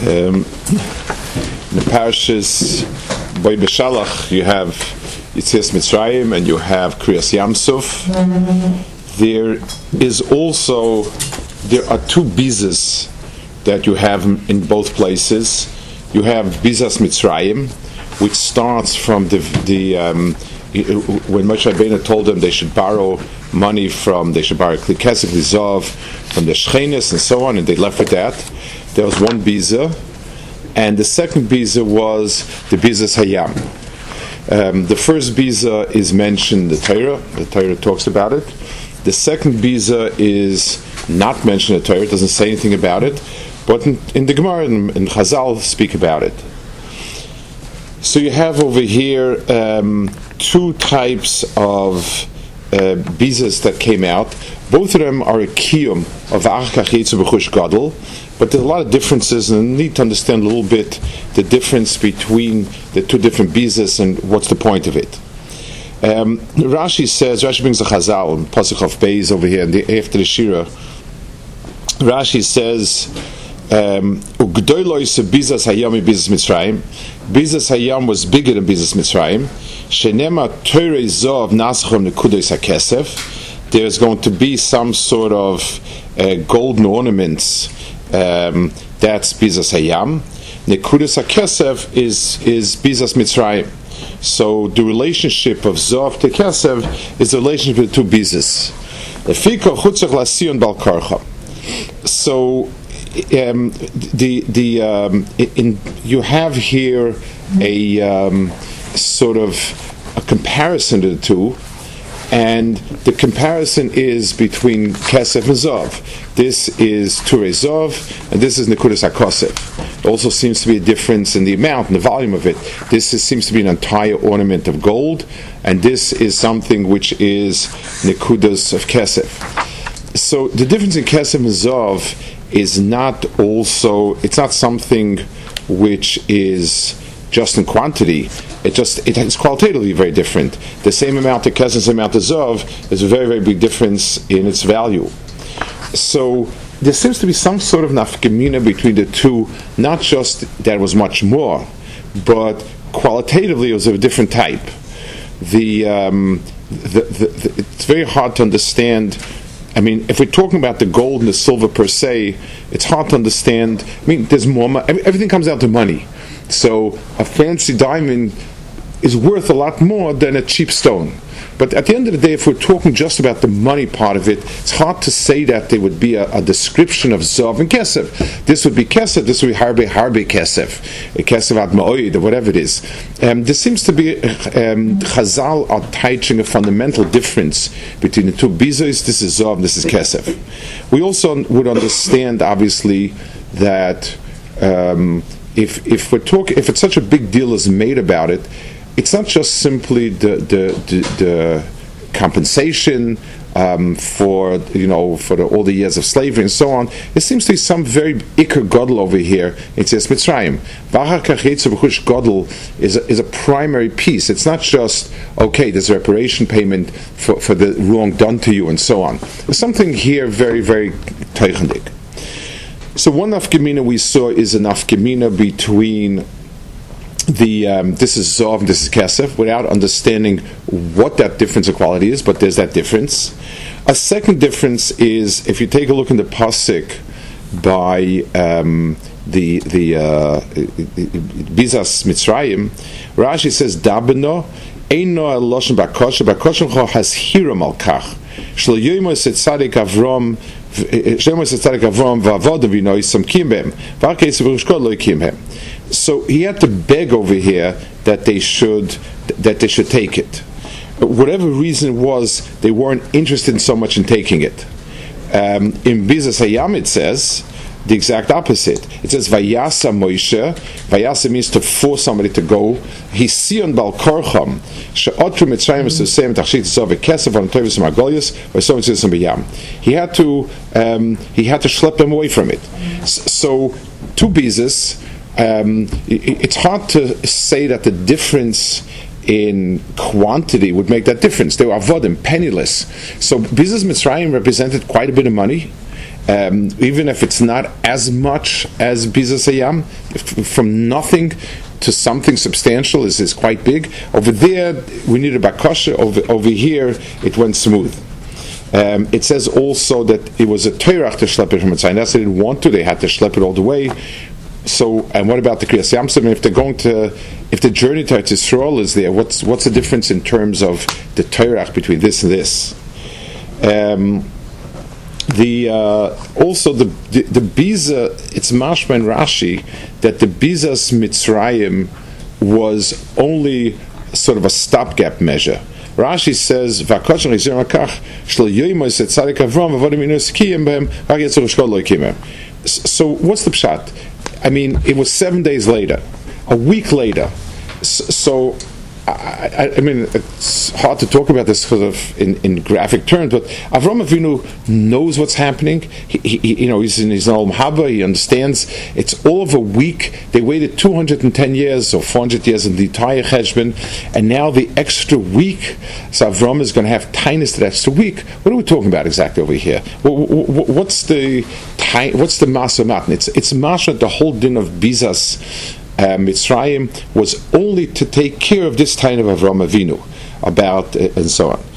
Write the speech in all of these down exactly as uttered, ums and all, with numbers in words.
Um, in the parashas Boi Beshalach, you have Yetzias Mitzrayim and you have Kriyas Yamsuf. There is also, there are two bizas that you have in both places. You have Bizas Mitzrayim, which starts from the, the um, when Moshe Rabbeinu told them they should borrow money from, they should borrow Kli Kesef, Kli Zav, from the Shchenes and so on, and they left with that. There was one biza, and the second biza was the Bizas Hayam. Um, the first biza is mentioned in the Torah. The Torah talks about it. The second biza is not mentioned in the Torah. It doesn't say anything about it, but in, in the Gemara and, and Chazal speak about it. So you have over here um, two types of uh, bizas that came out. Both of them are a kiyum of Achkach Yitzu B'chush Gadol, but there's a lot of differences, and you need to understand a little bit the difference between the two different bizas and what's the point of it. Um, Rashi says, Rashi brings a Chazal, Pasuk of Beis over here, in the, after the Shira. Rashi says, Ugdoilois Bizas Hayam Bizas Mitzrayim. Bizas Hayam was bigger than Bizas Mitzrayim. Shenema Torei Zov Nasachom Nekudos HaKesef. There's going to be some sort of uh, golden ornaments. Um, that's Bizas Hayam. Nekudos HaKesef is is Bizas Mitzrayim. So the relationship of Zov to Kesef is the relationship of the two bizas. Lefiko Chutzach Lasiyon Bal Karcha. So um, the the um, in you have here a um, sort of a comparison to the two. And the comparison is between Kesef and Zov. This is Turei Zov, and this is Nekudas HaKosef. There also seems to be a difference in the amount and the volume of it. This is, seems to be an entire ornament of gold, and this is something which is Nekudas of Kesef. So the difference in Kesef and Zov is not also, it's not something which is just in quantity. It just it is qualitatively very different. The same amount of kesef, the same amount of zov, is a very, very big difference in its value. So there seems to be some sort of nafkamina between the two, not just that it was much more, but qualitatively it was of a different type. The, um, the, the, the it's very hard to understand. I mean, if we're talking about the gold and the silver per se, it's hard to understand. I mean, there's more. Mo- everything comes down to money. So a fancy diamond is worth a lot more than a cheap stone. But at the end of the day, if we're talking just about the money part of it, it's hard to say that there would be a, a description of Zov and Kesef. This would be Kesef, this would be Harbe Harbe Kesef, a Kesef Ad Ma'oid, or whatever it is. Um, there seems to be, um, Chazal are teaching a fundamental difference between the two bizos. This is Zov, this is Kesef. We also would understand, obviously, that um, if if we're talking, if it's such a big deal is made about it, it's not just simply the the, the, the compensation um, for you know for the, all the years of slavery and so on. There seems to be some very ikar gadol over here. It says Mitzrayim. V'achar Yitzu B'chush Gadol is a, is a primary piece. It's not just okay. There's a reparation payment for, for the wrong done to you and so on. There's something here very very teichendik. So one nafkamina we saw is a nafkamina between the um, this is Zov and this is Kesef, without understanding what that difference of quality is, but there's that difference. A second difference is if you take a look in the pasuk by um, the the uh, Bizas Mitzrayim, Rashi says Dabeno Eino Eloshen Bakosha Bakoshem Cho has Hiram Al Kach Shlo Yoimos Et Tzadik Avrom Shlomo says Tzadik Avram va'avodav v'no yisam kimbem v'arkeis v'rushkod lo yikimhem. So he had to beg over here that they should that they should take it. Whatever reason it was, they weren't interested so much in taking it. Um, in Bizas Hayam it says the exact opposite. It says Vayasa Moshe. Vayasa means to force somebody to go. He sion bal korcham she'otru Mitzrayim is to say tachshit zov v'kesef on tovis magolius or so it's b'yam. He had to um, he had to schlep them away from it. So two bizas. Um, it, it's hard to say that the difference in quantity would make that difference. They were avodim, penniless. So Bizas Mitzrayim represented quite a bit of money. Um, even if it's not as much as Bizas Hayam, from nothing to something substantial is, is quite big. Over there, we need a bakasha. Over, over here, it went smooth. Um, it says also that it was a teirach to schlep it from Mitzrayim. That's they didn't want to; they had to schlep it all the way. So, and what about the Kriyas Yamsuf? If they're going to, if the journey to Eretz Yisrael is there, what's what's the difference in terms of the teirach between this and this? Um, The uh, also the the, the biza, it's mashma and Rashi that the bizas Mitzrayim was only sort of a stopgap measure. Rashi says v'akoshen rizir makach shlo yoymos et tzadik Avram avodim inus kiyem behem v'agetzu rishkol lo yikimem. So what's the pshat? I mean, it was seven days later, a week later. So. I, I mean, it's hard to talk about this because of in, in graphic terms, but Avram Avinu knows what's happening. He, he you know, he's in his own haba. He understands. It's all of a week. They waited two hundred ten years or four hundred years in the entire cheshbon, and now the extra week. So Avram is going to have tinus to that extra week. What are we talking about exactly over here? What's the what's the masa matan? It's it's masha the whole din of bizas. Uh, Mitzrayim was only to take care of this time of Avram Avinu, about uh, and so on.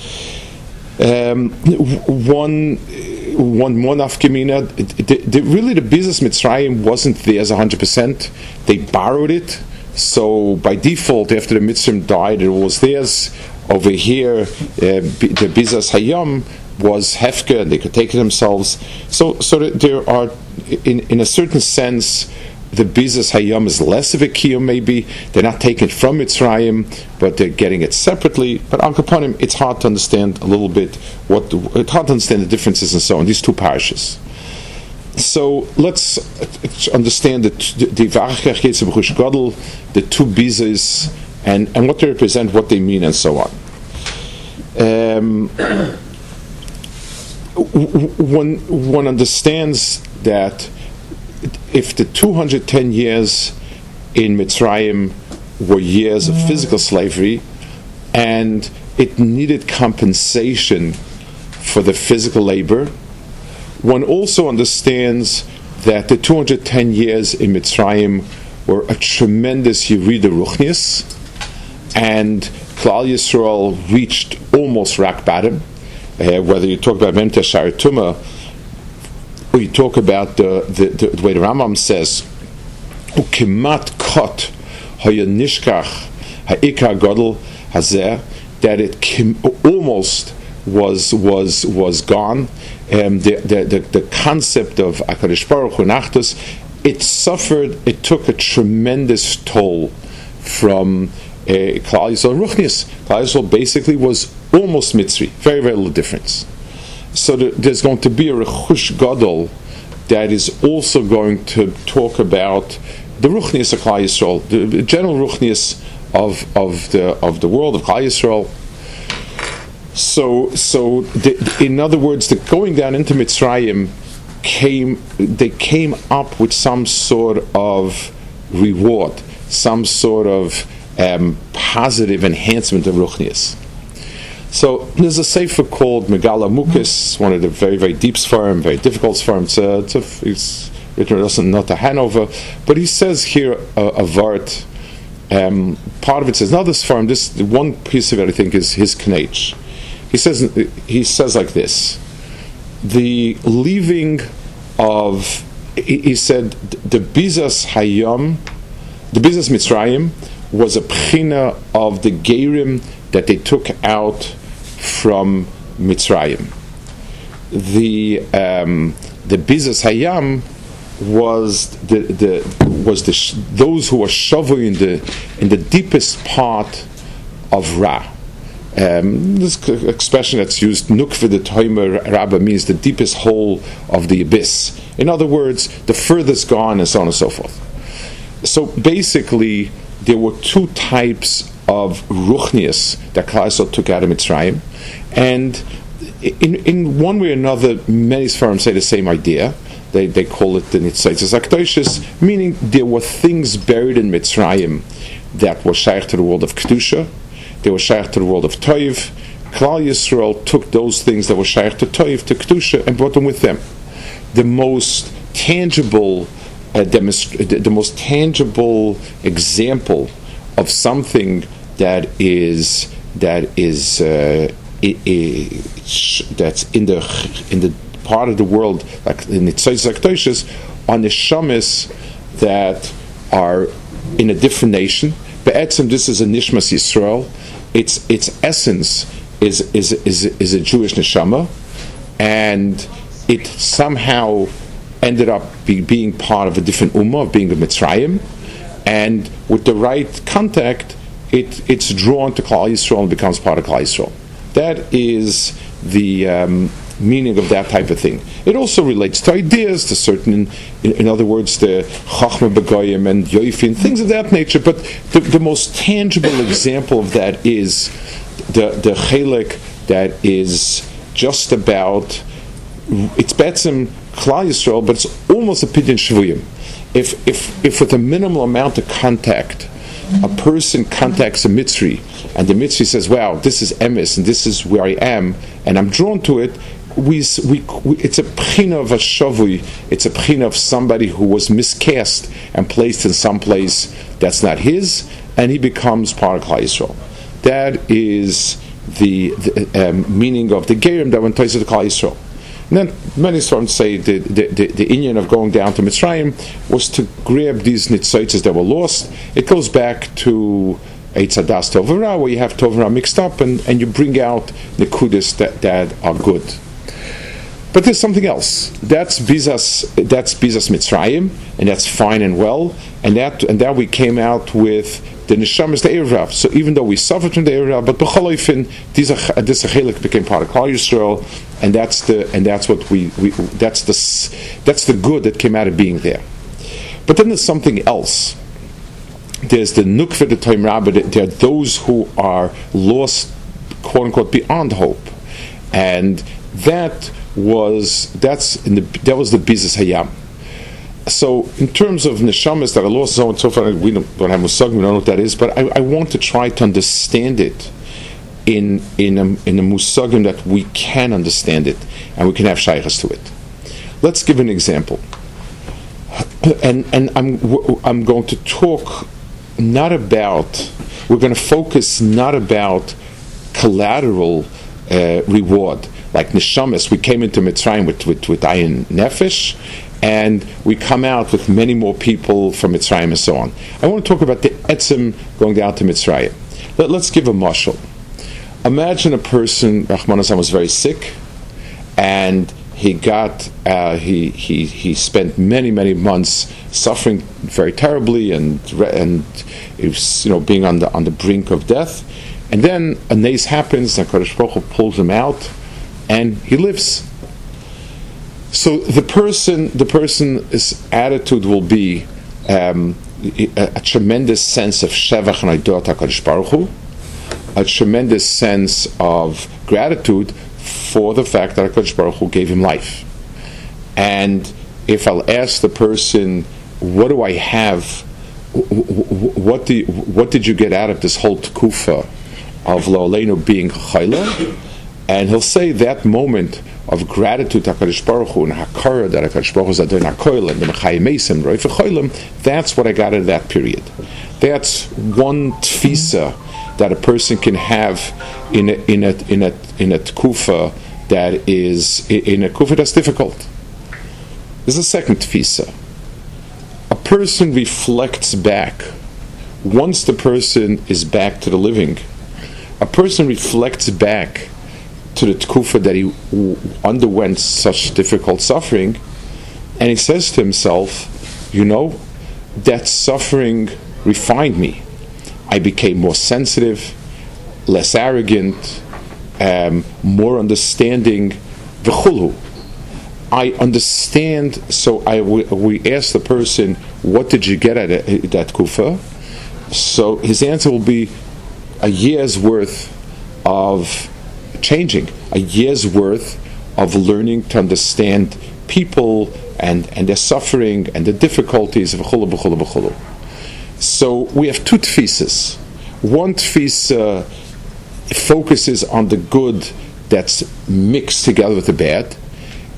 Um, one, one, one afkemina. Really, the business Mitzrayim wasn't theirs a hundred percent. They borrowed it, so by default, after the Mitzrayim died, it was theirs. Over here, uh, the business Hayam was hefker, and they could take it themselves. So, so there are, in in a certain sense, the Bizas Hayam is less of a kiyum, maybe. They're not taking it from Mitzrayim, but they're getting it separately. But Al Kaponim, it's hard to understand a little bit what the, it's hard to understand the differences and so on, these two parishes. So let's understand the the Gadol, the two Bizas, and, and what they represent, what they mean, and so on. Um, one, one understands that if the two hundred ten years in Mitzrayim were years of physical slavery, and it needed compensation for the physical labor, one also understands that the two hundred ten years in Mitzrayim were a tremendous Yerida Ruchnius, and Klal Yisrael reached almost rock bottom. Uh, whether you talk about Memta Sharatuma, or you talk about the, the, the, the way the Rambam says, "Ukemat kot hayanishkach ha'ikar gadol hazeh," that it kim, almost was was was gone. Um, the, the, the the concept of Hakadosh Baruch Hu Nachtos, it suffered. It took a tremendous toll from uh, Klal Yisrael Ruchnius. Klal Yisrael basically was almost Mitzri, very very little difference. So the, there's going to be a Rechush Gadol that is also going to talk about the Ruchnius of Klal Yisrael, the, the general Ruchnius of of the of the world of Klal Yisrael. So, so the, in other words, the going down into Mitzrayim came. They came up with some sort of reward, some sort of um, positive enhancement of Ruchnius. So there's a sefer called Megala Mukis, one of the very, very deep sfarim, very difficult sfarim. It's, uh, it's, a, it's written not to Hanover, but he says here a, a vart. Um, part of it says, not this sfarim. This one piece of it, I think, is his knech. He says he says like this: the leaving of, he said, the Bizas Hayam, the Bizas Mitzrayim was a pchina of the Gerim that they took out from Mitzrayim. The um, the Bizas Hayam was the the was the sh- those who were shoving in the in the deepest part of Ra. Um, this expression that's used, Nukve the Toimer Rabba, means the deepest hole of the abyss. In other words, the furthest gone, and so on and so forth. So basically, there were two types of Ruchnius that Klal Yisrael took out of Mitzrayim, and in in one way or another, many Sfarim say the same idea. They they call it the Nitzaitzes HaKadoshis, meaning there were things buried in Mitzrayim that were shaykh to the world of Kedusha. They were shaykh to the world of Toiv. Klal Yisrael took those things that were shaykh to Toiv, to Kedusha, and brought them with them. the most tangible, uh, demonst- the, the most tangible example of something that is that is uh, I, I, that's in the in the part of the world, like in the Tzayis HaKadoshis, on the shamis that are in a different nation. Be'etzem, this is a Nishmas Yisrael. Its its essence is is is is a Jewish neshama, and it somehow ended up be, being part of a different ummah, of being a Mitzrayim, and with the right contact, it it's drawn to Klal Yisrael and becomes part of Klal Yisrael. That is the um, meaning of that type of thing. It also relates to ideas, to certain, in, in other words, the Chachma Begoyim and Yoifin, things of that nature. But the, the most tangible example of that is the the chelik that is just about, it's betzim Klal Yisrael, but it's almost a pidyon shvuyim. If if if with a minimal amount of contact, a person contacts a Mitzri, and the Mitzri says, "Wow, this is emes, and this is where I am, and I'm drawn to it." We, we, we it's a pchina of a shavui. It's a pchina of somebody who was miscast and placed in some place that's not his, and he becomes part of Klal Yisrael. That is the, the um, meaning of the gerim that went to Klal Yisrael. And then many students say the the, the the inyan of going down to Mitzrayim was to grab these nitzotzes that were lost. It goes back to Eitz Hadas Tovara, where you have Tovara mixed up, and, and you bring out nekudas that, that are good. But there's something else. That's bizas. That's bizas Mitzrayim, and that's fine and well. And that and that we came out with the neshamas, the Erev. So even though we suffered from the Erev, but b'choloifin, this chelik became part of Klal Yisrael, and that's the and that's what we, we that's the that's the good that came out of being there. But then there's something else. There's the nukva the Toim Rabbah. There are those who are lost, quote unquote, beyond hope, and that was that's in the that was the bizas hayam. So in terms of neshamas that are lost, so on and so forth, we don't, don't have musag, we don't know what that is, but I, I want to try to understand it in in a, in a musagim that we can understand it and we can have shaychas to it. Let's give an example, and and I'm I'm going to talk not about we're going to focus not about collateral uh, reward. Like neshamas, we came into Mitzrayim with with, with ayin nefesh, and we come out with many more people from Mitzrayim and so on. I want to talk about the etzim going down to Mitzrayim. Let, let's give a mashal. Imagine a person, Rahman Hassan, was very sick, and he got uh, he he he spent many many months suffering very terribly, and and he was, you know, being on the on the brink of death, and then a nace happens, and Kadosh Baruch Hu pulls him out, and he lives. So the person, the person's attitude will be um, a, a tremendous sense of shevach and aidot HaKadosh Baruch Hu, a tremendous sense of gratitude for the fact that HaKadosh Baruch Hu gave him life. And if I'll ask the person, what do I have, what, do you, what did you get out of this whole tekufa of Lo'aleinu being chayla? And he'll say that moment of gratitude to HaKadosh Baruch Hu and Hakara that HaKadosh Baruch Hu is Adon HaKoil and the Mechayim Mesim, Roif HaChoilim, that's what I got out of that period. That's one tfisa that a person can have in a, in a, in a, in a tkufa that is, in a kufa that's difficult. There's a second tfisa. A person reflects back. Once the person is back to the living, a person reflects back to the tkufa that he underwent such difficult suffering, and he says to himself, you know, that suffering refined me. I became more sensitive, less arrogant, um, more understanding. V'chulu. I understand, so I, we, we ask the person, what did you get at it, that kufa? So his answer will be a year's worth of changing, a year's worth of learning to understand people and, and their suffering and the difficulties of v'chulu, v'chulu, v'chulu. So we have two tfisas. One tfisa focuses on the good that's mixed together with the bad,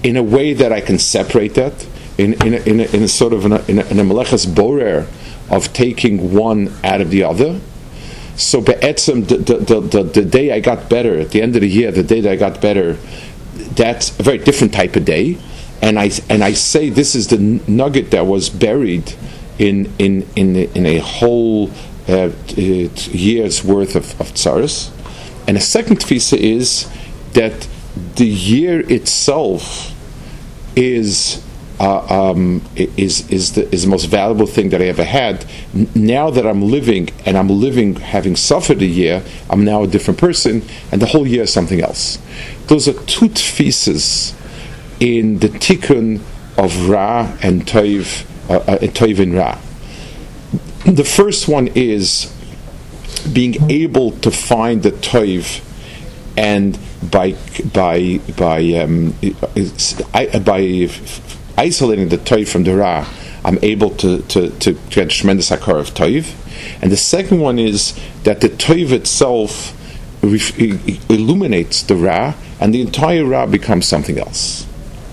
in a way that I can separate that, in in a, in a, in a sort of in a, in a, in a meleches borer of taking one out of the other. So be'etzem, the, the, the, the day I got better, at the end of the year, the day that I got better, that's a very different type of day. And I and I say this is the nugget that was buried in in in, in a whole uh, year's worth of, of tzaras. And a second tfisa is that the year itself is uh, um, is is the is the most valuable thing that I ever had. N- now that I'm living, and I'm living having suffered a year, I'm now a different person, and the whole year is something else. Those are two tfisas in the tikkun of Ra and Toiv, uh, uh, Toiv and Ra. The first one is being able to find the Toiv, and by by by um, I, by isolating the Toiv from the Ra, I'm able to, to, to get tremendous hakar of Toiv. And the second one is that the Toiv itself ref- illuminates the Ra, and the entire Ra becomes something else.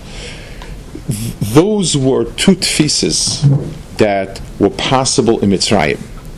Those were two tfisas that were possible in Mitzrayim.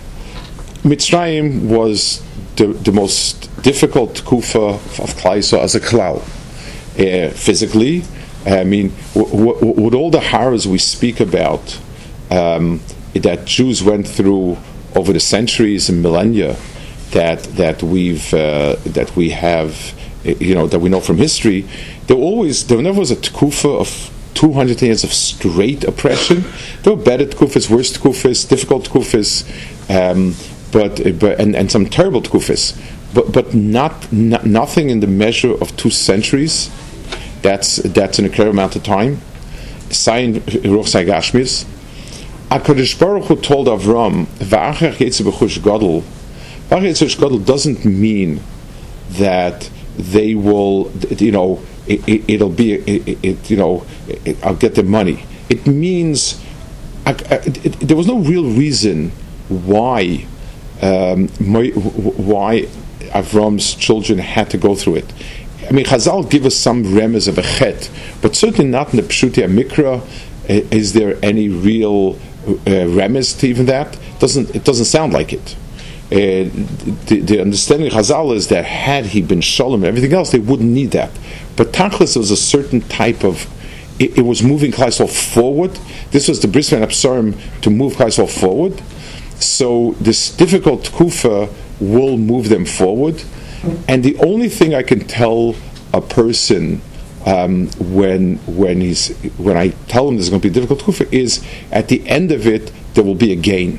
Mitzrayim was the, the most difficult kufa of Klal Yisrael as a klal. Uh, physically, I mean, w- w- with all the horrors we speak about um, that Jews went through over the centuries and millennia, that that we've uh, that we have, you know, that we know from history, there always there never was a tkufa of two hundred years of straight oppression. There were better tkufas, worse tkufas, difficult tkufas, um, but but and, and some terrible tkufas, but but not, not nothing in the measure of two centuries. That's that's an incredible amount of time. Sayin Ruch Sai Gashmis. HaKadosh Baruch Hu told Avram, "Va'achar yetze b'chush gadol." Va'achar yetze b'chush gadol doesn't mean that they will, you know, It, it, it'll be, it, it, you know, it, I'll get the money. It means I, I, it, there was no real reason why um, my, why Avram's children had to go through it. I mean, Chazal give us some remez of a chet, but certainly not in the Pshuti Mikra. Is there any real uh, remez to even that? Doesn't it doesn't sound like it. Uh, the, the understanding of Chazal is that had he been shalom and everything else, they wouldn't need that. But Tachlis was a certain type of, it, it was moving Klal Yisrael forward. This was the Bris Milah Absarim to move Klal Yisrael forward. So this difficult kufa will move them forward. And the only thing I can tell a person um, when when he's when I tell him there's going to be a difficult kufa is at the end of it there will be a gain.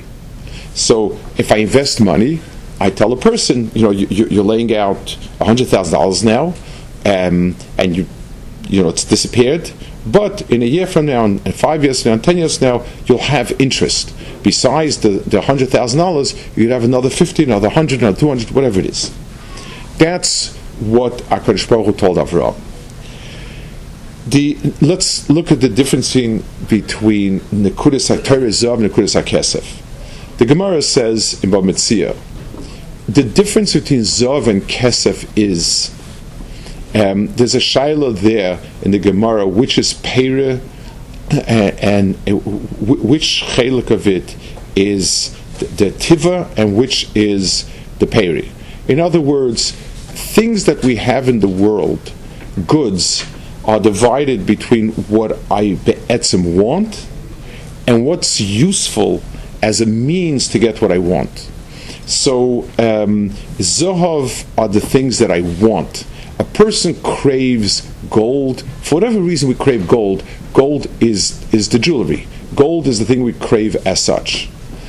So if I invest money, I tell a person, you know, you, you're laying out one hundred thousand dollars now, um, and you, you know, it's disappeared. But in a year from now, and five years from now, and ten years from now, you'll have interest. Besides the, the one hundred thousand dollars, you'd have another fifty, another one hundred, another two hundred, whatever it is. That's what HaKadosh Baruch Hu told Avraham. The, let's look at the difference in, between Nekudas HaTorah Zav and Nekudas HaKesef. The Gemara says in Bava Metzia, the difference between Zav and Kesef is, um, there's a shaila there in the Gemara, which is Peira, and, and uh, which chelik of it is the, the Tiva, and which is the Peiri. In other words, things that we have in the world, goods, are divided between what I be'etzim want and what's useful as a means to get what I want. So, um, Zohav are the things that I want. A person craves gold. For whatever reason we crave gold, gold is, is the jewelry. Gold is the thing we crave as such.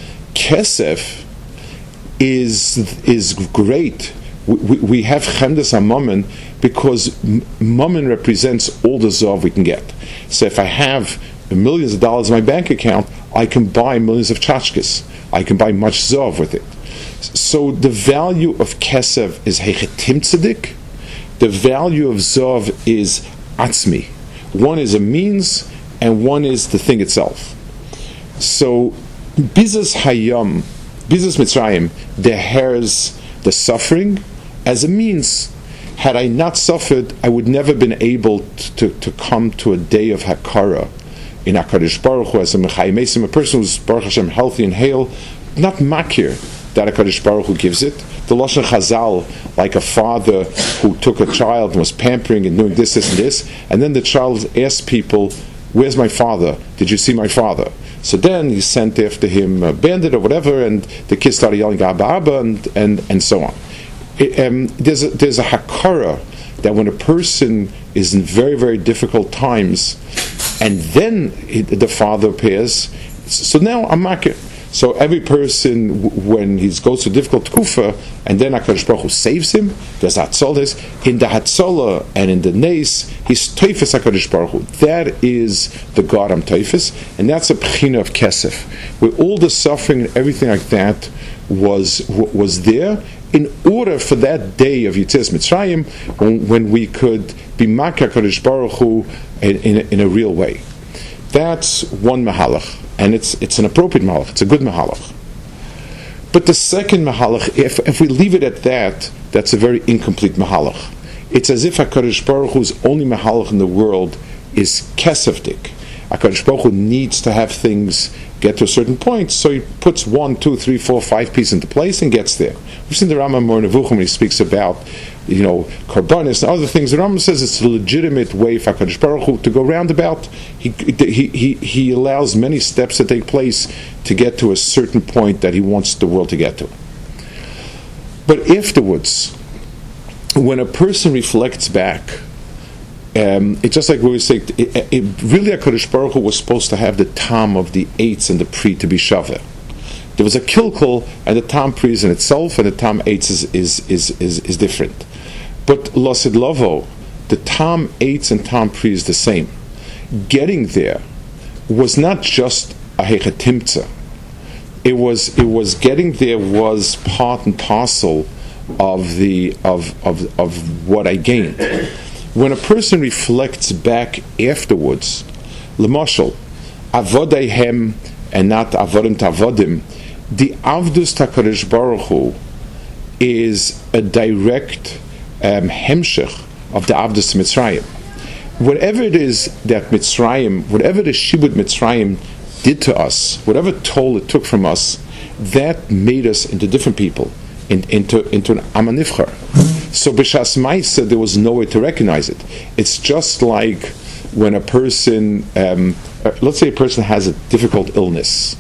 Kesef is, is great. We, we, we have Chemdas HaMammon because Mammon represents all the Zohav we can get. So if I have millions of dollars in my bank account, I can buy millions of tchashkes. I can buy much Zohav with it. So the value of Kesef is Hechetim Tzedik. The value of Zohav is Atzmi. One is a means, and one is the thing itself. So Bizas Hayam, Bizas Mitzrayim, the hairs, the suffering, as a means. Had I not suffered, I would never been able to, to come to a day of Hakara in HaKadosh Baruch Hu as a Mechayim Eisim, a person who's Baruch Hashem healthy and hale, not makir that HaKadosh Baruch Hu gives it. The Lashon Chazal, like a father who took a child and was pampering and doing this, this, and this, and then the child asked people, "Where's my father? Did you see my father?" So then he sent after him a bandit or whatever, and the kids started yelling Abba Abba, and, and, and so on. It, um, there's, a, there's a hakara that when a person is in very, very difficult times, and then it, the father appears, so now I'm makir. So every person, when he goes to difficult kufa, and then HaKadosh Baruch Hu saves him, there's Hatzolah. In the Hatzolah and in the Nes, he's Teifes HaKadosh Baruch Hu. That is the God I'm Teifes, and that's a Pechina of Kesef, where all the suffering and everything like that was was there in order for that day of Yetzias Mitzrayim, when, when we could be Makar HaKadosh Baruch Hu in, in, in a real way. That's one Mahalach. And it's it's an appropriate mahalach. It's a good mahalach. But the second mahalach, if if we leave it at that, that's a very incomplete mahalach. It's as if HaKadosh Baruch Hu's only mahalach in the world is kesefdik. HaKadosh Baruch Hu needs to have things get to a certain point, so he puts one, two, three, four, five pieces into place and gets there. We've seen the Rambam Moreh Nevuchim when he speaks about, you know, karbanis and other things. The Rambam says it's a legitimate way for HaKadosh Baruch Hu to go roundabout. He, he, he, he allows many steps to take place to get to a certain point that he wants the world to get to. But afterwards, when a person reflects back, Um, it's just like we would say, it, it, really HaKadosh Baruch Hu was supposed to have the tam of the eitz and the pri to be shaveh. There was a kilkul, and the tam pri is in itself, and the tam eitz is, is, is, is, is different. But Lasid Lavo, the tam eitz and tam pri is the same. Getting there was not just a hechatimtza. It was it was getting there was part and parcel of the of of, of what I gained. When a person reflects back afterwards, l'mashal, avodayhem and not avodim tavodim, the avdus HaKadosh Baruch Hu is a direct um, hemshech of the avdus Mitzrayim. Whatever it is that Mitzrayim, whatever the Shibud Mitzrayim did to us, whatever toll it took from us, that made us into different people, in, into into an amanifchar. So b'shas ma'aseh, there was no way to recognize it. It's just like when a person, um, let's say a person has a difficult illness,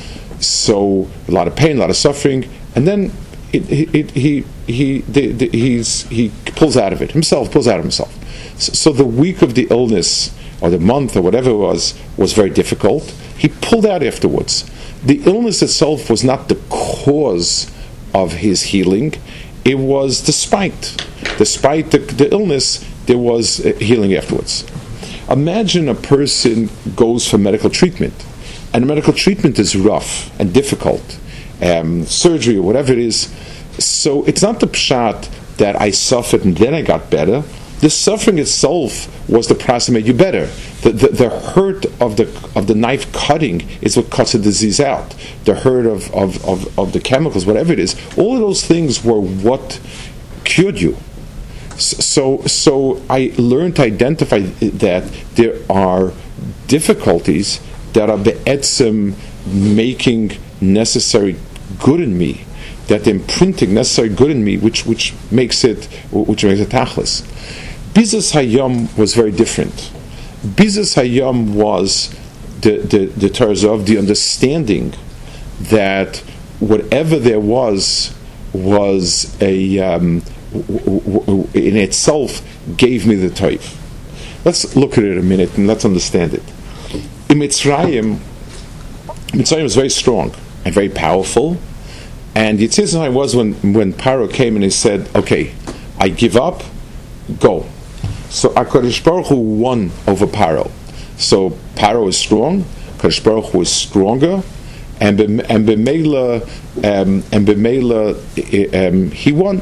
so a lot of pain, a lot of suffering, and then it, it, he he the, the, he's, he pulls out of it himself, pulls out of himself. So, so the week of the illness, or the month, or whatever it was, was very difficult. He pulled out afterwards. The illness itself was not the cause of his healing. It was despite, despite the, the illness, there was healing afterwards. Imagine a person goes for medical treatment, and the medical treatment is rough and difficult, um, surgery or whatever it is. So it's not the pshat that I suffered and then I got better. The suffering itself was the process that made you better. The, the, the hurt of the of the knife cutting is what cuts the disease out. The hurt of, of, of, of the chemicals, whatever it is, all of those things were what cured you. So, so I learned to identify that there are difficulties that are be'etzem making necessary good in me, that they're imprinting necessary good in me, which which makes it which makes it tachlis. Bizas Hayom was very different. Bizas Hayom was the the the Tarzov, the understanding that whatever there was was a um, w- w- w- in itself gave me the taif. Let's look at it a minute and let's understand it. In Mitzrayim, Mitzrayim was very strong and very powerful. And Yetzias Mitzrayim was when, when Paro came and he said, okay, I give up, go. So HaKadosh Baruch Hu won over Paro. So Paro is strong, HaKadosh Baruch Hu is stronger, and be, and B'meila um, and B'meila um, he won.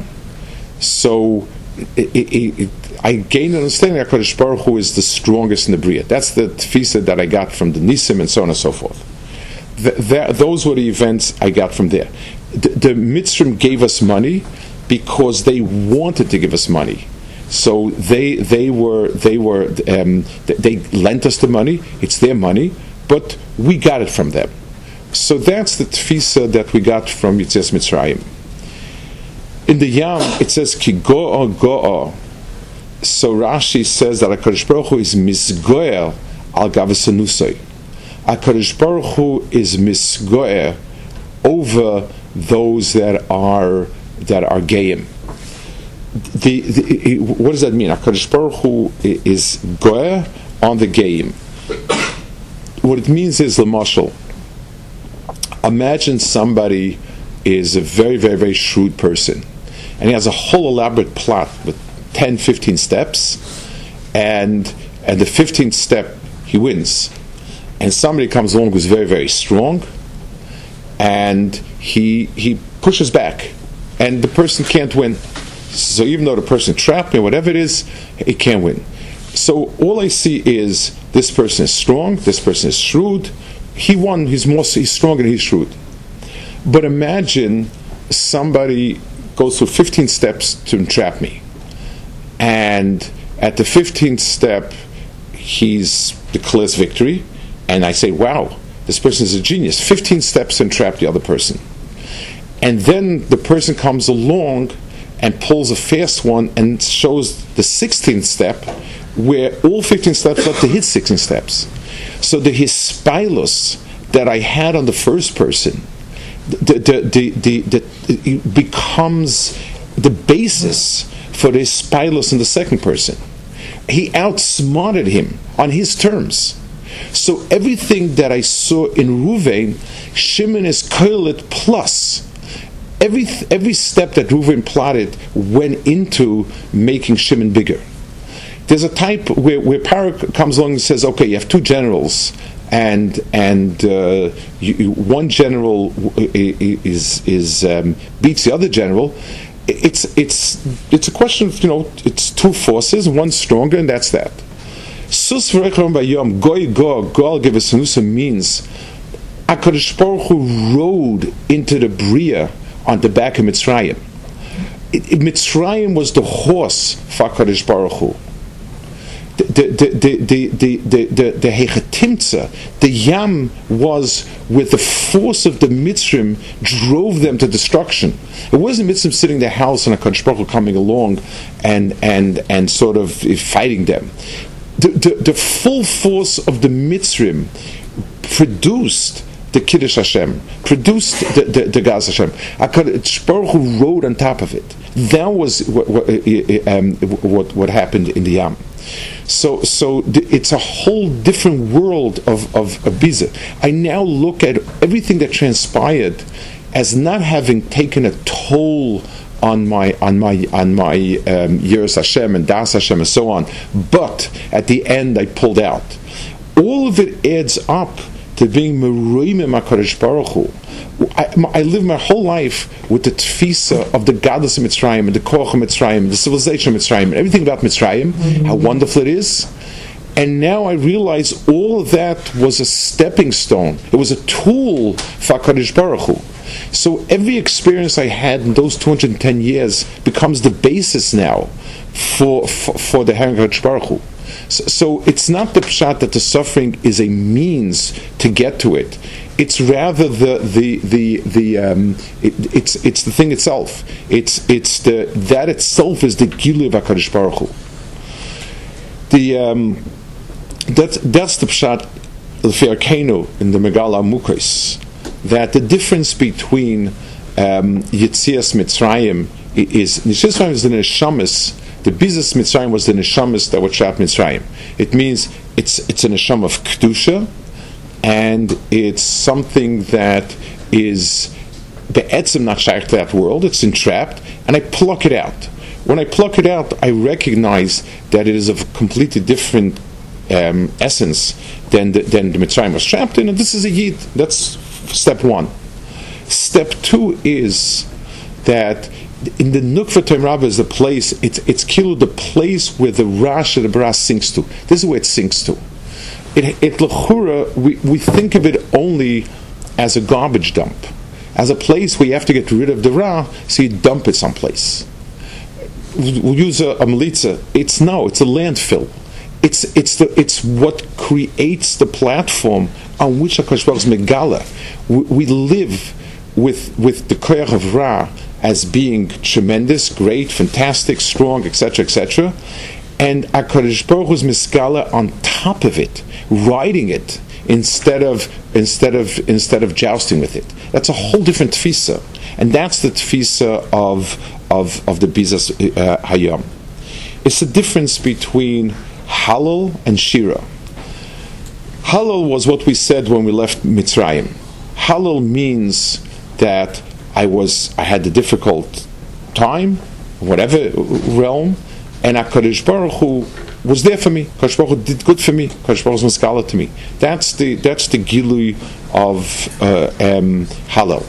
So it, it, it, I gained an understanding that HaKadosh Baruch Hu is the strongest in the Bria. That's the tfisa that I got from the Nisim and so on and so forth. The, the, those were the events I got from there. The, the Mitzrim gave us money because they wanted to give us money. So they they were they were um, they lent us the money. It's their money, but we got it from them. So that's the tfisa that we got from Yetzias Mitzrayim. In the Yam, it says ki go'o go'o. So Rashi says that HaKadosh Baruch Hu is misgoer al gavas hanusay. HaKadosh Baruch Hu is misgoer over those that are that are geim. The, the, what does that mean? HaKadosh Baruch Hu is goer on the geim. What it means is l'mashal. Imagine somebody is a very, very, very shrewd person, and he has a whole elaborate plot with ten, fifteen steps, and and the fifteenth step he wins. And somebody comes along who's very, very strong, and he he pushes back, and the person can't win. So even though the person trapped me, whatever it is, he can't win. So all I see is this person is strong, this person is shrewd. He won, he's more he's strong and he's shrewd. But imagine somebody goes through fifteen steps to entrap me. And at the fifteenth step, he's declares victory, and I say, wow, this person is a genius. fifteen steps to entrap the other person. And then the person comes along and pulls a fast one and shows the sixteenth step, where all fifteen steps up to his sixteen steps. So the hispilus that I had on the first person the, the, the, the, the, it becomes the basis for the hispilus in the second person. He outsmarted him on his terms. So everything that I saw in Ruvain, Shimon is koilet plus. Every every step that Ruvain plotted went into making Shimon bigger. There's a type where, where Parak comes along and says, okay, you have two generals, and and uh, you, one general is is um, beats the other general. It's it's it's a question of, you know, it's two forces, one's stronger, and that's that. Sus v'rechon bayom goy go goal gevesanusa means HaKadosh Baruch Hu rode into the bria on the back of Mitzrayim. It, it, Mitzrayim was the horse for HaKadosh Baruch Hu. The the the the the the the, the Hechatimtza, the Yam was with the force of the Mitzrim drove them to destruction. It wasn't Mitzrim sitting in their house and HaKadosh Baruch Hu coming along and and and sort of fighting them. The, the, the full force of the Mitzrim produced the Kiddush Hashem, produced the, the, the Gaz Hashem. HaKadosh Baruch Hu rode on top of it. That was what, what, um, what, what happened in the Yam. So, so th- it's a whole different world of, of, of Biza. I now look at everything that transpired as not having taken a toll on my on my on my um, Yiras Hashem and Das Hashem and so on, but at the end I pulled out. All of it adds up to being Meroimim HaKadosh Baruch Hu. I, I live my whole life with the tfisa of the godless of Mitzrayim and the koach of Mitzrayim and the civilization of Mitzrayim and everything about Mitzrayim, mm-hmm. how wonderful it is. And now I realize all of that was a stepping stone. It was a tool for HaKadosh Baruch Hu. So every experience I had in those two hundred ten years becomes the basis now for for, for the HaKadosh Baruch Hu. So, so it's not the pshat that the suffering is a means to get to it. It's rather the the the the um, it, it's it's the thing itself. It's it's the that itself is the Gilu of HaKadosh Baruch Hu. The um, that's that's the pshat l'fiarkeinu in the Megala Mukos, that the difference between um, Yetzias Mitzrayim is Yetzias Mitzrayim is the neshamas. The Bizas Mitzrayim was the neshamas that were trapped Mitzrayim. It means it's it's a neshama of kedusha, and it's something that is be'etzim not shaykh to that world. It's entrapped, and I pluck it out. When I pluck it out, I recognize that it is of a completely different um, essence than the, than the Mitzrayim was trapped in, and this is a yid. That's step one. Step two is that in the Nukva Toim Rabbah is the place, it's it's kilu, the place where the Rash of the Brass sinks to. This is where it sinks to. It, it l'chura, we, we think of it only as a garbage dump, as a place where you have to get rid of the Ra, so you dump it someplace. we'll use a, a melitza. It's no, it's a landfill. It's it's the it's what creates the platform on which HaKadosh Baruch Hu is megala. We, we live with with the koyach of Ra as being tremendous, great, fantastic, strong, et cetera, et cetera, and HaKadosh Baruch Hu is megala on top of it, riding it instead of instead of instead of jousting with it. That's a whole different tfisa, and that's the tfisa of of of the Bizas uh, Hayam. It's the difference between Halal and Shira. Halal was what we said when we left Mitzrayim. Halal means that I was I had a difficult time, whatever realm, and HaKadosh Baruch Hu was there for me. HaKadosh Baruch Hu did good for me. HaKadosh Baruch Hu was maskala to me. That's the that's the gilui of uh, um, Halal.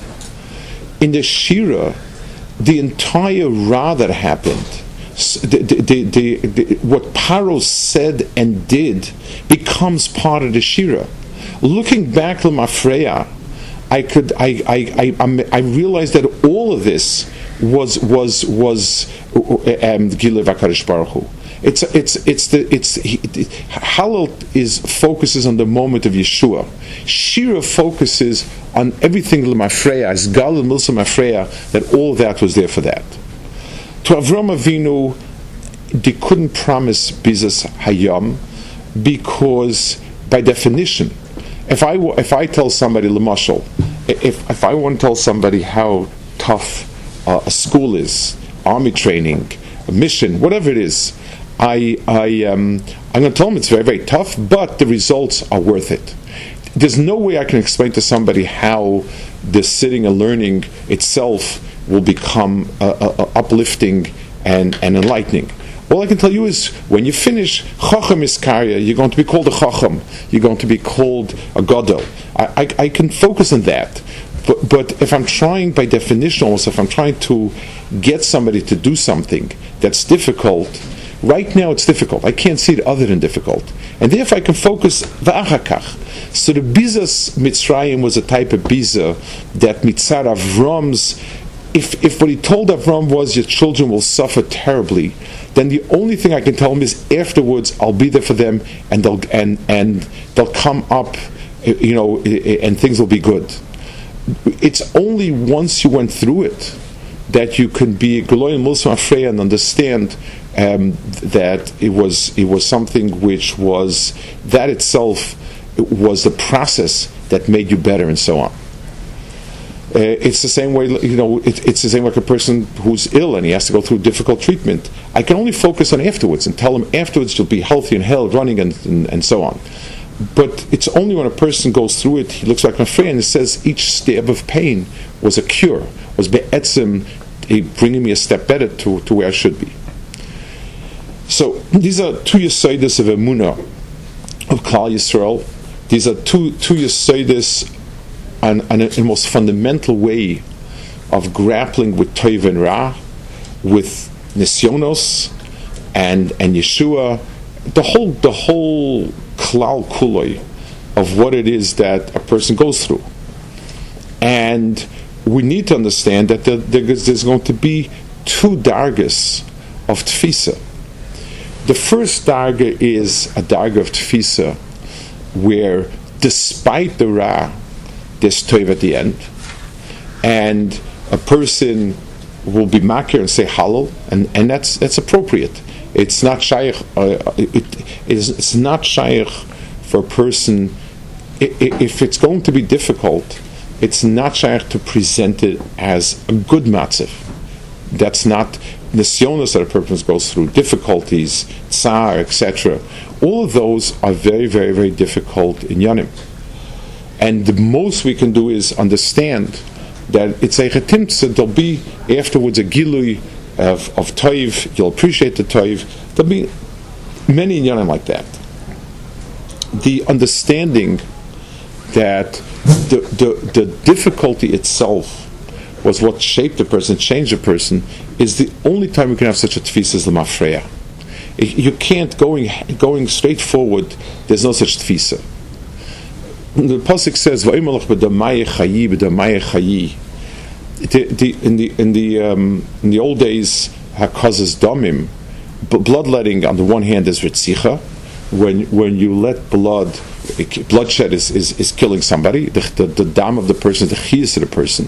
In the Shira, the entire Ra that happened, The, the, the, the, what Paro said and did becomes part of the Shira. Looking back to Mafreya, I could I I, I I realized that all of this was was was um, Gilev HaKadosh Baruch Hu. It's it's it's the it's he, Halal is focuses on the moment of Yeshua. Shira focuses on everything Mafreya, as Gal and Milsa Mafreya, that all of that was there for that. To Avram Avinu, they couldn't promise Bizas Hayam because, by definition, if I if I tell somebody Lamashal, if if I want to tell somebody how tough uh, a school is, army training, a mission, whatever it is, I I um, I'm going to tell them it's very very tough, but the results are worth it. There's no way I can explain to somebody how the sitting and learning itself will become uh, uh, uplifting and, and enlightening. All I can tell you is, when you finish Chacham Iskarya, you're going to be called a Chacham. You're going to be called a Gadol. I, I, I can focus on that. But, but if I'm trying, by definition also, if I'm trying to get somebody to do something that's difficult, right now it's difficult. I can't see it other than difficult. And therefore I can focus v'achakach. So the Bizas Mitzrayim was a type of Biza that Mitzar Avram's, If, if what he told Avram was your children will suffer terribly, then the only thing I can tell him is afterwards I'll be there for them and they'll and and they'll come up, you know, and things will be good. It's only once you went through it that you can be Geloy and Milsa Afreya and understand um, that it was it was something which was that itself was the process that made you better and so on. Uh, it's the same way, you know, it, it's the same like a person who's ill and he has to go through difficult treatment. I can only focus on afterwards and tell him afterwards you'll be healthy and held, running and, and, and so on. But it's only when a person goes through it, he looks like my friend and says each stab of pain was a cure, was be'etzim, bringing me a step better to, to where I should be. So these are two Yesodis of Emunah, of Klal Yisrael. These are two, two Yesodis and, and a, a most fundamental way of grappling with Toiv and Ra, with Nisyonos and and Yeshua, the whole the whole Klal Kuloi of what it is that a person goes through. And we need to understand that there, there's going to be two dargas of Tfisa. The first darga is a darga of Tfisa where, despite the Ra, there's Toiv at the end, and a person will be makir and say halal, and, and that's that's appropriate. It's not shaykh. Uh, it, it is it's not shaykh for a person. If it's going to be difficult, it's not shaykh to present it as a good matzav. That's not nisyonos that a person goes through, difficulties, tsar, et cetera. All of those are very, very, very difficult in yanim. And the most we can do is understand that it's a chetimtza. There'll be afterwards a gilui of, of toiv. You'll appreciate the toiv. There'll be many inyanim like that. The understanding that the, the the difficulty itself was what shaped the person, changed the person, is the only time you can have such a tfisa as the mafreya. You can't going going straight forward. There's no such tfisa. The pasuk says, "Va'imolach b'damay chayi b'damay chayi." In the in the um, in the old days, hakazas domim, but bloodletting on the one hand is ritzicha, when when you let blood, bloodshed is, is, is killing somebody, the, the, the dam of the person, the chiyas of the person.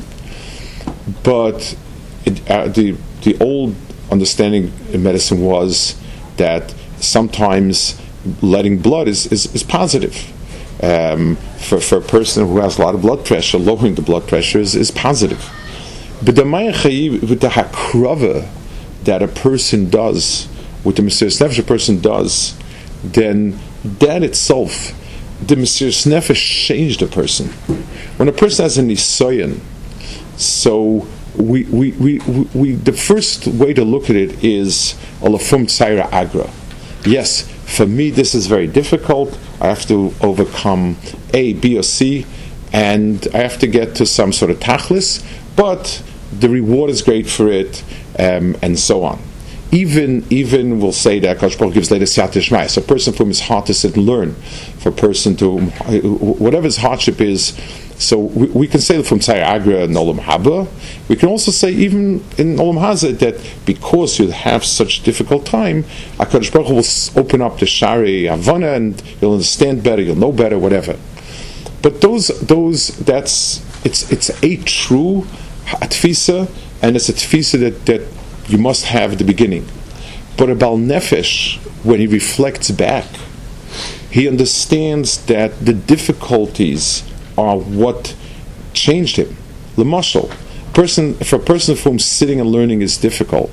But it, uh, the the old understanding in medicine was that sometimes letting blood is, is, is positive. Um, for, for a person who has a lot of blood pressure, lowering the blood pressure is, is positive. But the Mayachayi, with the hakrava that a person does, with the Mesiras Nefesh a person does, then that itself, the Mesiras Nefesh changed a person. When a person has an nisayon, so we, we, we, we, we the first way to look at it is alafum tzaira agra. Yes, for me this is very difficult. I have to overcome A, B, or C, and I have to get to some sort of tachlis, but the reward is great for it, um, and so on. Even, even we'll say that Kadosh Baruch Hu gives later siyata shmaya. So a person from his heart to sit and learn, for a person to, whatever his hardship is. So we, we can say from Tzai Agra and Olam Haba. We can also say even in Olam Hazeh that because you have such difficult time, HaKadosh Baruch Hu will open up the Shari Havana and you'll understand better, you'll know better, whatever. But those, those, that's, it's it's a true tfisa, and it's a tfisa that, that you must have at the beginning. But a Baal Nefesh, when he reflects back, he understands that the difficulties are what changed him. L'mashal, person, for a person for whom sitting and learning is difficult,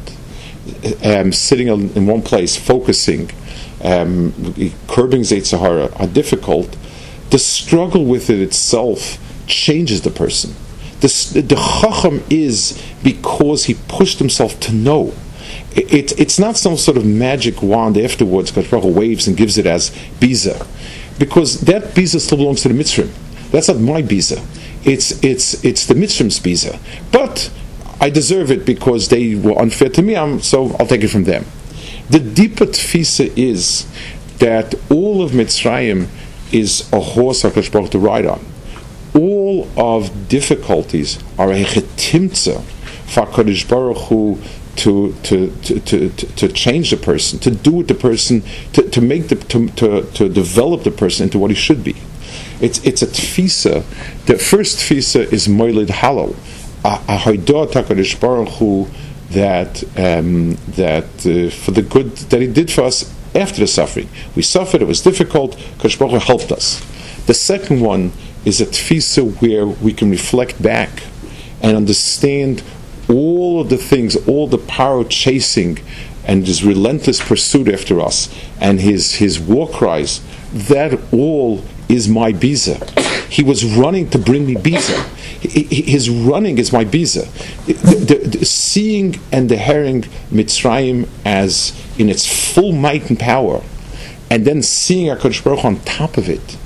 um, sitting in one place, focusing, um, curbing Zeit Sahara are difficult, the struggle with it itself changes the person. The, the chacham is because he pushed himself to know. It, it, it's not some sort of magic wand afterwards, Kadosh Baruch Hu waves and gives it as biza. Because that biza still belongs to the Mitzrim. That's not my biza. It's it's it's the Mitzrim's biza. But I deserve it because they were unfair to me, I'm, so I'll take it from them. The deeper tfisa is that all of Mitzrayim is a horse HaKadosh Baruch Hu to ride on. All of difficulties are a chetimtza for HaKadosh Baruch Hu to to, to, to, to change the person, to do with the person, to, to make the to, to, to develop the person into what he should be. It's it's a tfisa. The first tfisa is moilid halal, a haidah HaKadosh Baruch Hu that um, that uh, for the good that He did for us after the suffering. We suffered; it was difficult. HaKadosh Baruch Hu helped us. The second one is a tfisa where we can reflect back and understand all of the things, all the power chasing and his relentless pursuit after us and his, his war cries. That all is my biza. He was running to bring me biza. His running is my biza. The, the, the seeing and the hearing Mitzrayim as in its full might and power, and then seeing HaKadosh Baruch Hu on top of it,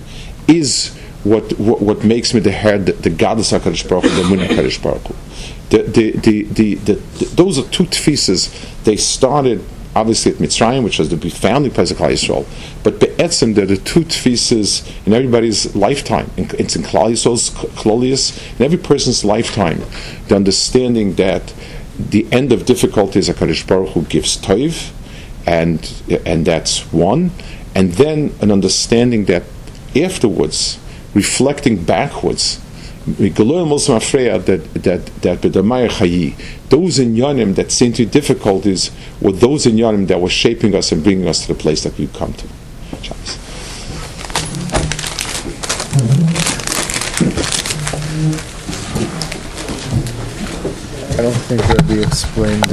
is what what, what makes me the head, the, the goddess HaKadosh Baruch Hu, the Mun HaKadosh Baruch Hu. The, the, the, the, the, the, those are two tefisas. They started obviously at Mitzrayim, which was the founding place of Klal Yisrael, but be'etzem they're the two tefisas in everybody's lifetime. It's in Klal Yisrael's klolius, in every person's lifetime. The understanding that the end of difficulties HaKadosh Baruch Hu gives toiv, and and that's one, and then an understanding that afterwards, reflecting backwards, that that that those inyanim that seem to be difficulties were those inyanim that were shaping us and bringing us to the place that we've come to. I don't think Rabbi explained